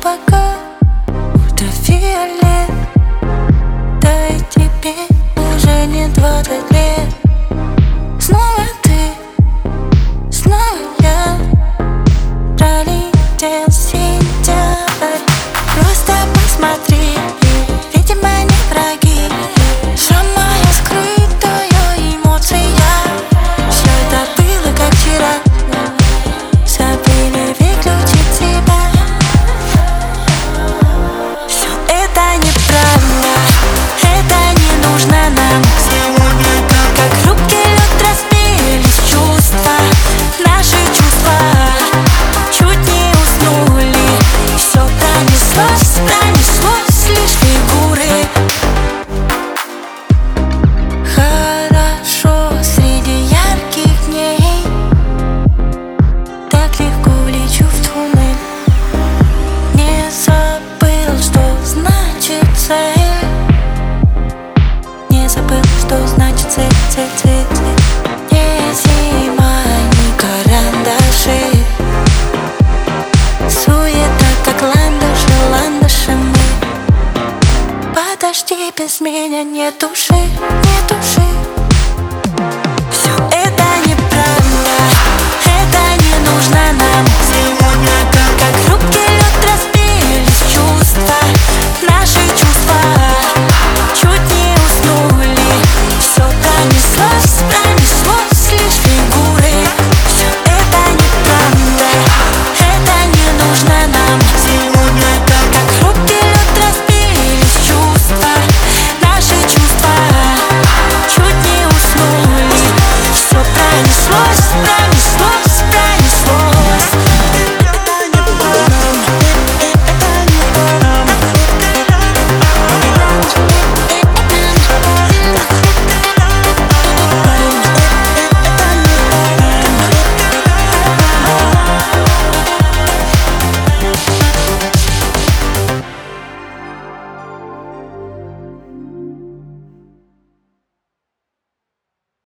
пока ультрафиолет. Да и тебе уже не 20 лет. Снова ты, снова я. Пролетел сентябрь. Просто посмотри, видимо не враги. Самая скрытая эмоция. Все это было как вчера. Забыли выключить тебя. Все это неправильно, это не нужно нам. Сегодня как хрупкий лед разбились чувства. Наши чувства чуть не уснули. Все пронеслось, пронеслось лишь фигуры. Хорошо среди ярких дней. Так легко лечу в туннель. Не забыл, что значит цель. Не забыл, что значит цель, цель, цель, цель. Не зима, не карандаши. Суета, как ландыши, ландыши мы. Подожди, без меня нет души.